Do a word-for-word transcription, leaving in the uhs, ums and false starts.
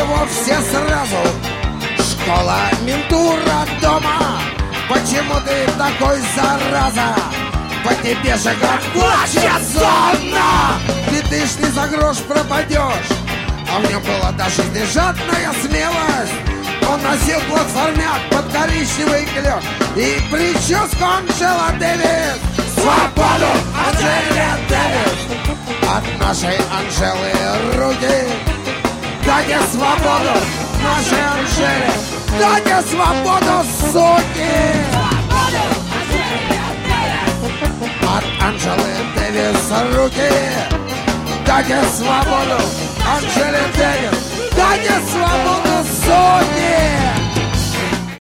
его все сразу. Школа, ментура, дома. Почему ты такой, зараза? По тебе же как плачет зона. Летишь, не за грош пропадешь. А в нем была даже жадная смелость. Он носил платформяк под коричневый клёш и прическу Анджела Дэвис. Свободу, Анджела Дэвис! От нашей Анжелы руки. Дайте свободу нашей Анжеле. Дайте свободу, суки! От Анджелы Дэвис руки. Дайте свободу Анджеле Дэвис. Дайте свободу, суки!